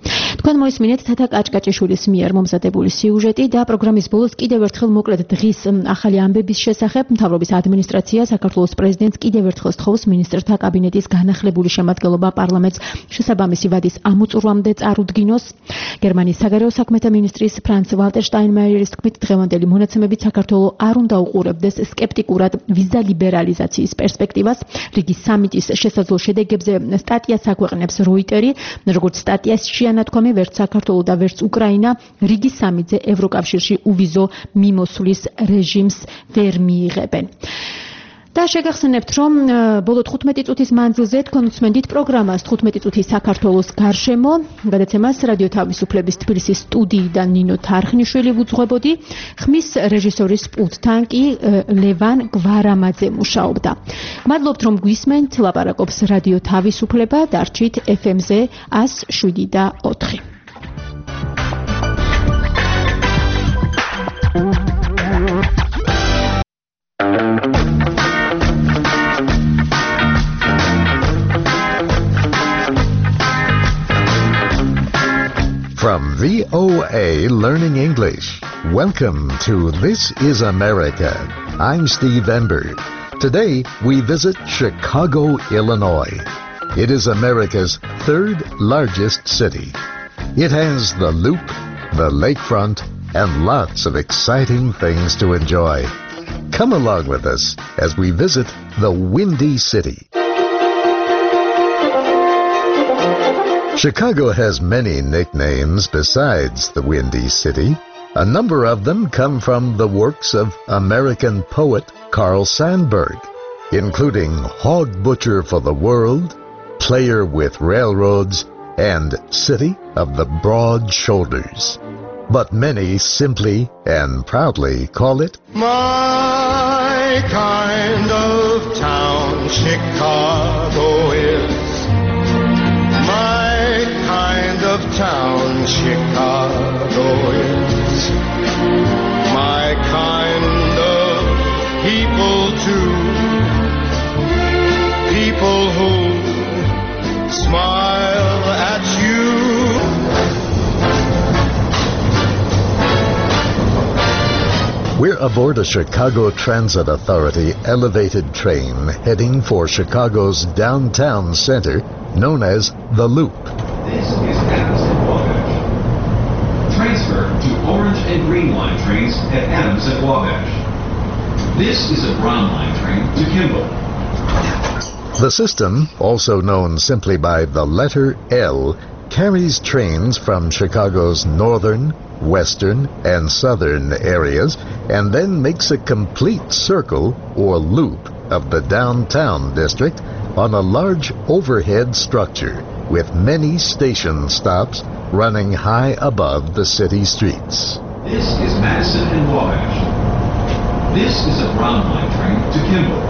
თქვენ მოისმინეთ თათა კაჭკაჭიშვილის მიერ მომზადებული სიუჟეტი და პროგრამის ბოლოს კიდევ ერთხელ მოკლედ დღის ახალი ამბების შესახებ მთავრობის ადმინისტრაცია საქართველოს პრეზიდენტს კიდევ ერთხელ სთხოვს მინისტრთა კაბინეტის განახლებული შემადგენლობა პარლამენტს შესაბამისი ვადის ამოწურვამდე წარუდგინოს. გერმანიის საგარეო საქმეთა მინისტრის ფრანც ვალტერ შტაინმაიერის თქმით, დღევანდელი მონაცემებით საქართველოს არ უნდა უყურებდეს სკეპტიკურად ვიზა ლიბერალიზაციის პერსპექტივას. რიგი სამიტის შესაძლო შედეგებზე სტატიას აქვეყნებს როიტერი, როგორც სტატიას შეანათქვამი ვერც საქართველოს და ვერც უკრაინა რიგი სამიტზე ევროკავშირში უვიზო მიმოსვლის რეჟიმს ვერ მიიღებენ. და შეგახსენებთ, რომ ბოლო 15 წუთის მანძილზე თქვენ უსმენთ პროგრამას 15 წუთი საქართველოს გარშემო. გადაცემას რადიო თავისუფლების თბილისის სტუდიიდან ნინო თარხნიშვილი ვუძღვებოდი. ხმის რეჟისორის პულტთან კი ლევან გვარამაძე მუშაობდა. მადლობთ, რომ გვისმენთ. ლაპარაკობს რადიო თავისუფლება, დარჩით FM-ზე 107.4. From VOA Learning English, welcome to This is America. I'm Steve Ember. Today we visit Chicago, Illinois. It is America's third largest city. It has the Loop, the lakefront, and lots of exciting things to enjoy. Come along with us as we visit the Windy City. Chicago has many nicknames besides the Windy City. A number of them come from the works of American poet Carl Sandburg, including Hog Butcher for the World, Player with Railroads, and City of the Broad Shoulders. But many simply and proudly call it my kind of town. Chicago is my kind of town. Chicago is my kind of people too. People who smile at you. We're aboard a Chicago Transit Authority elevated train heading for Chicago's downtown center, known as the Loop. This is Adams at Wabash. Transfer to Orange and Green Line trains at Adams at Wabash. This is a Brown Line train to Kimball. The system, also known simply by the letter L, carries trains from Chicago's northern, western, and southern areas, and then makes a complete circle or loop of the downtown district on a large overhead structure with many station stops running high above the city streets. This is Madison and Wabash. This is a Brown Line train to Kimball.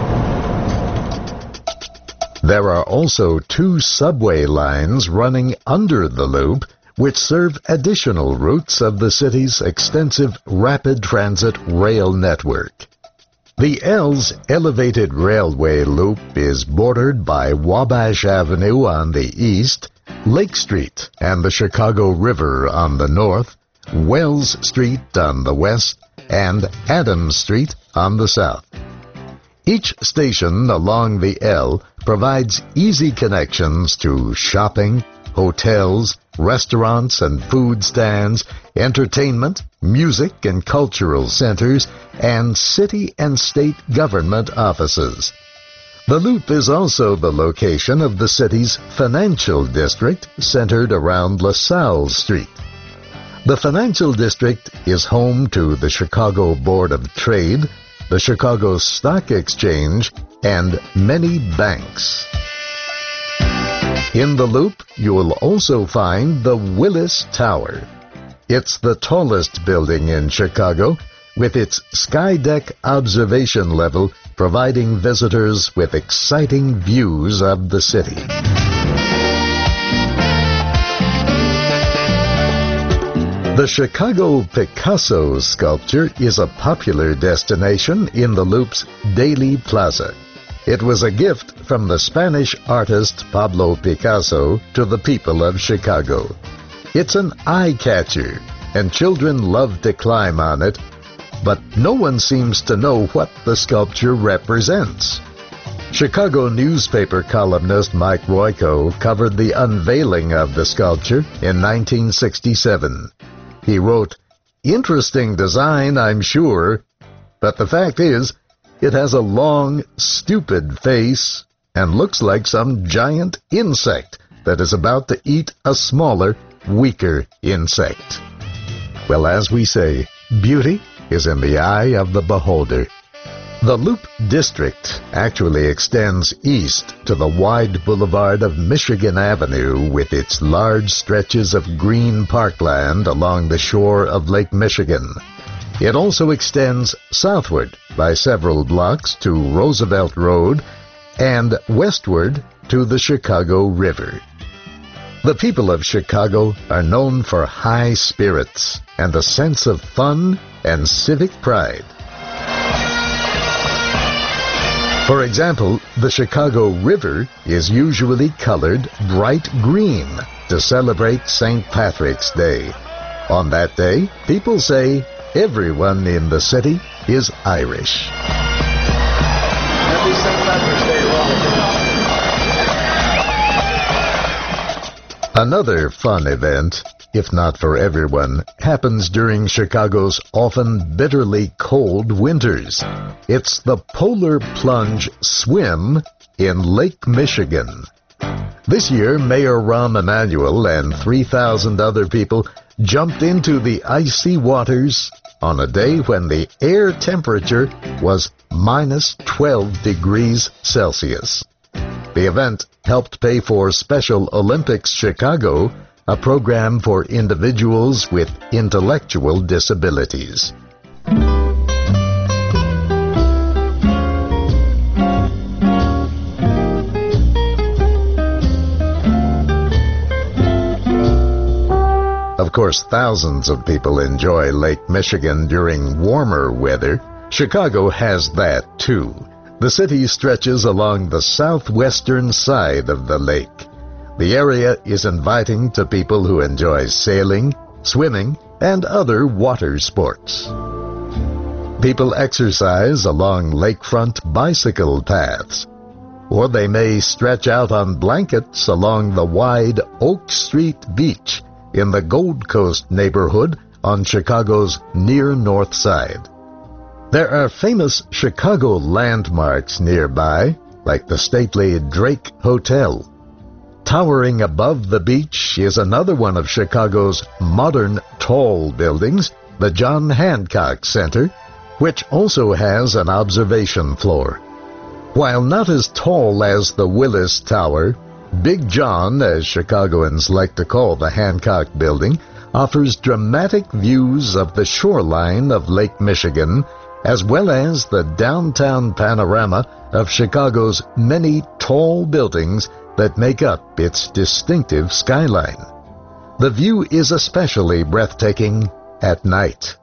There are also two subway lines running under the loop, which serve additional routes of the city's extensive rapid transit rail network. The L's elevated railway loop is bordered by Wabash Avenue on the east, Lake Street and the Chicago River on the north, Wells Street on the west, and Adams Street on the south. Each station along the L provides easy connections to shopping, hotels, restaurants and food stands, entertainment, music and cultural centers, and city and state government offices. The Loop is also the location of the city's financial district centered around LaSalle Street. The financial district is home to the Chicago Board of Trade, the Chicago Stock Exchange, and many banks. In the Loop, you will also find the Willis Tower. It's the tallest building in Chicago, with its sky deck observation level providing visitors with exciting views of the city. The Chicago Picasso sculpture is a popular destination in the Loop's Daily Plaza. It was a gift from the Spanish artist Pablo Picasso to the people of Chicago. It's an eye-catcher, and children love to climb on it, but no one seems to know what the sculpture represents. Chicago newspaper columnist Mike Royko covered the unveiling of the sculpture in 1967. He wrote, "Interesting design, I'm sure, but the fact is, it has a long, stupid face and looks like some giant insect that is about to eat a smaller, weaker insect." Well, as we say, beauty is in the eye of the beholder. The Loop District actually extends east to the wide boulevard of Michigan Avenue with its large stretches of green parkland along the shore of Lake Michigan. It also extends southward by several blocks to Roosevelt Road and westward to the Chicago River. The people of Chicago are known for high spirits and a sense of fun and civic pride. For example, the Chicago River is usually colored bright green to celebrate St. Patrick's Day. On that day, people say everyone in the city is Irish. Happy St. Patrick's Day, Another fun event, if not for everyone, happens during Chicago's often bitterly cold winters. It's the Polar Plunge Swim in Lake Michigan. This year, Mayor Rahm Emanuel and 3,000 other people jumped into the icy waters on a day when the air temperature was minus 12 degrees Celsius. The event helped pay for Special Olympics Chicago, a program for individuals with intellectual disabilities. Of course, thousands of people enjoy Lake Michigan during warmer weather. Chicago has that too. The city stretches along the southwestern side of the lake. The area is inviting to people who enjoy sailing, swimming, and other water sports. People exercise along lakefront bicycle paths, or they may stretch out on blankets along the wide Oak Street beach in the Gold Coast neighborhood on Chicago's near north side. There are famous Chicago landmarks nearby, like the stately Drake Hotel. Towering above the beach is another one of Chicago's modern tall buildings, the John Hancock Center, which also has an observation floor. While not as tall as the Willis Tower, Big John, as Chicagoans like to call the Hancock Building, offers dramatic views of the shoreline of Lake Michigan, as well as the downtown panorama of Chicago's many tall buildings that make up its distinctive skyline. The view is especially breathtaking at night.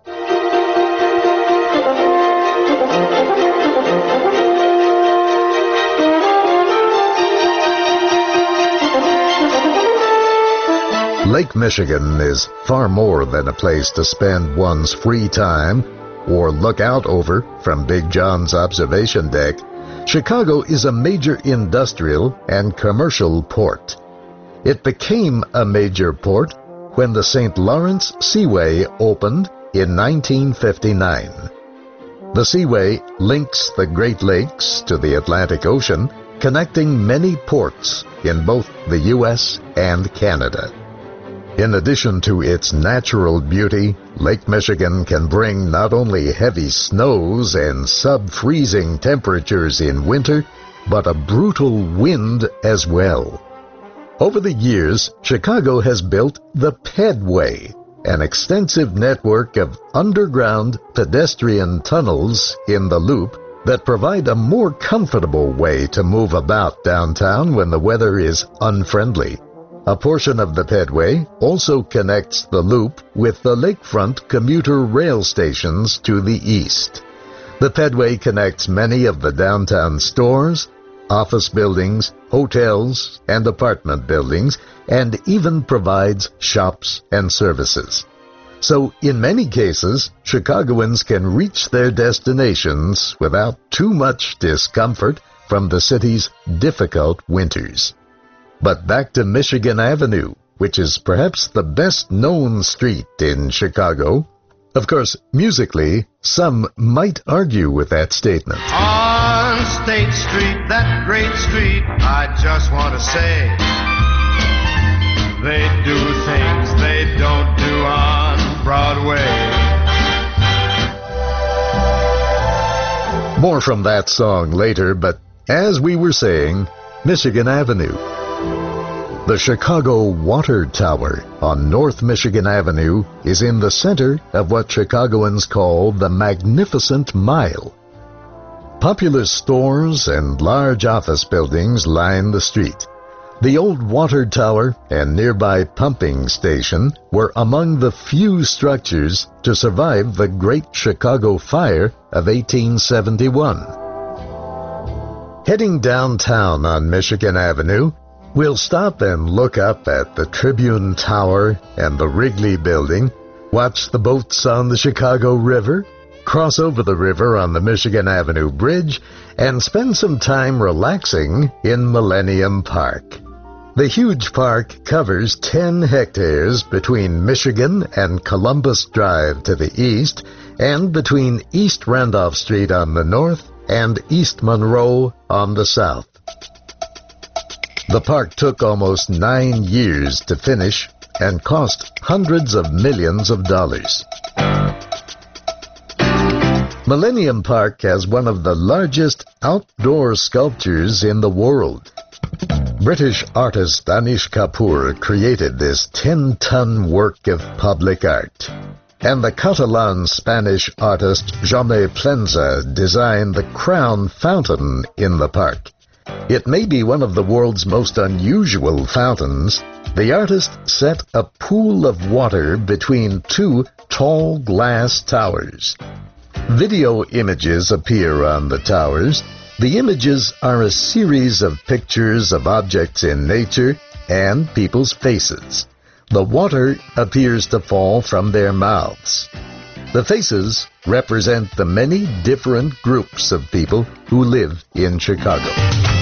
Lake Michigan is far more than a place to spend one's free time or look out over from Big John's observation deck. Chicago is a major industrial and commercial port. It became a major port when the St. Lawrence Seaway opened in 1959. The Seaway links the Great Lakes to the Atlantic Ocean, connecting many ports in both the U.S. and Canada. In addition to its natural beauty, Lake Michigan can bring not only heavy snows and sub-freezing temperatures in winter, but a brutal wind as well. Over the years, Chicago has built the Pedway, an extensive network of underground pedestrian tunnels in the Loop that provide a more comfortable way to move about downtown when the weather is unfriendly. A portion of the Pedway also connects the Loop with the lakefront commuter rail stations to the east. The Pedway connects many of the downtown stores, office buildings, hotels, and apartment buildings, and even provides shops and services. So, in many cases, Chicagoans can reach their destinations without too much discomfort from the city's difficult winters. But back to Michigan Avenue, which is perhaps the best-known street in Chicago. Of course, musically, some might argue with that statement. On State Street, that great street, I just want to say, they do things they don't do on Broadway. More from that song later, but as we were saying, Michigan Avenue. The Chicago Water Tower on North Michigan Avenue is in the center of what Chicagoans call the Magnificent Mile. Popular stores and large office buildings line the street. The old water tower and nearby pumping station were among the few structures to survive the Great Chicago Fire of 1871. Heading downtown on Michigan Avenue, we'll stop and look up at the Tribune Tower and the Wrigley Building, watch the boats on the Chicago River, cross over the river on the Michigan Avenue Bridge, and spend some time relaxing in Millennium Park. The huge park covers 10 hectares between Michigan and Columbus Drive to the east, and between East Randolph Street on the north and East Monroe on the south. The park took almost 9 years to finish and cost hundreds of millions of dollars. Millennium Park has one of the largest outdoor sculptures in the world. British artist Anish Kapoor created this 10-ton work of public art. And the Catalan-Spanish artist Jaume Plensa designed the Crown Fountain in the park. It may be one of the world's most unusual fountains. The artist set a pool of water between 2 tall glass towers. Video images appear on the towers. The images are a series of pictures of objects in nature and people's faces. The water appears to fall from their mouths. The faces represent the many different groups of people who live in Chicago.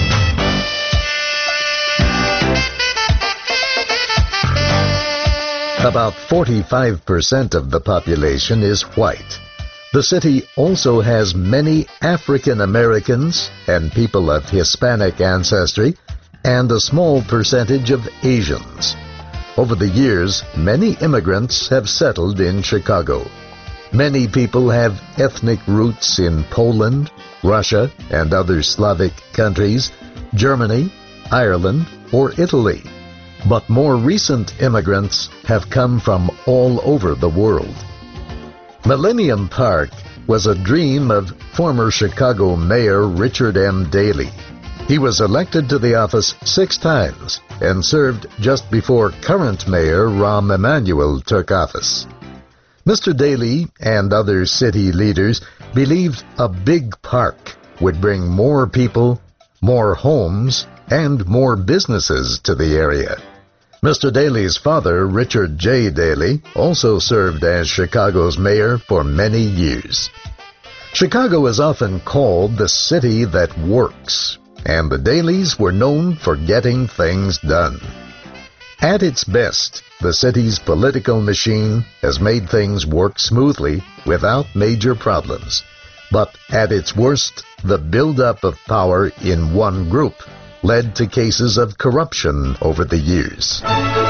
About 45% of the population is white. The city also has many African Americans and people of Hispanic ancestry, and a small percentage of Asians. Over the years, many immigrants have settled in Chicago. Many people have ethnic roots in Poland, Russia, and other Slavic countries, Germany, Ireland, or Italy. But more recent immigrants have come from all over the world. Millennium Park was a dream of former Chicago Mayor Richard M. Daley. He was elected to the office 6 times and served just before current Mayor Rahm Emanuel took office. Mr. Daley and other city leaders believed a big park would bring more people, more homes, and more businesses to the area. Mr. Daley's father, Richard J. Daley, also served as Chicago's mayor for many years. Chicago is often called the city that works, and the Daleys were known for getting things done. At its best, the city's political machine has made things work smoothly without major problems. But at its worst, the buildup of power in one group led to cases of corruption over the years.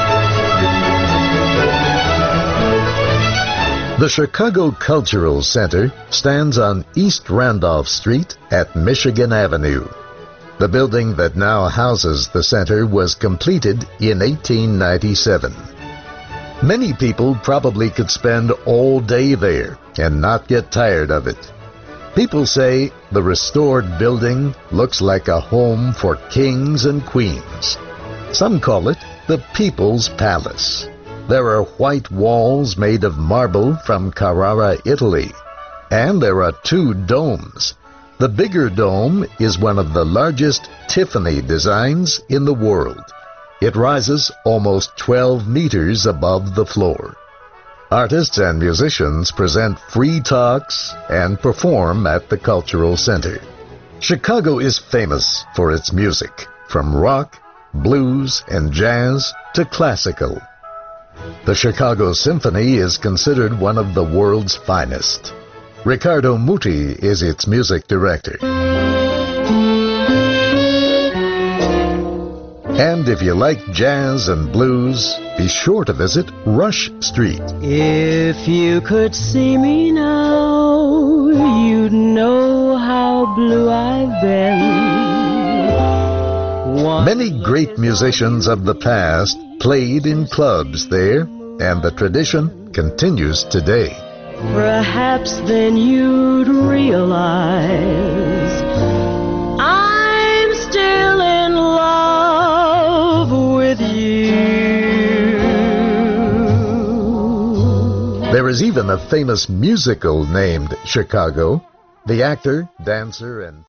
The Chicago Cultural Center stands on East Randolph Street at Michigan Avenue. The building that now houses the center was completed in 1897. Many people probably could spend all day there and not get tired of it. People say the restored building looks like a home for kings and queens. Some call it the People's Palace. There are white walls made of marble from Carrara, Italy. And there are 2 domes. The bigger dome is one of the largest Tiffany designs in the world. It rises almost 12 meters above the floor. Artists and musicians present free talks and perform at the Cultural Center. Chicago is famous for its music, from rock, blues, and jazz to classical. The Chicago Symphony is considered one of the world's finest. Ricardo Muti is its music director. And if you like jazz and blues, be sure to visit Rush Street. If you could see me now, you'd know how blue I've been. Many great musicians of the past played in clubs there, and the tradition continues today. Perhaps then you'd realize I'm still in love with you. There is even a famous musical named Chicago. The actor, dancer, and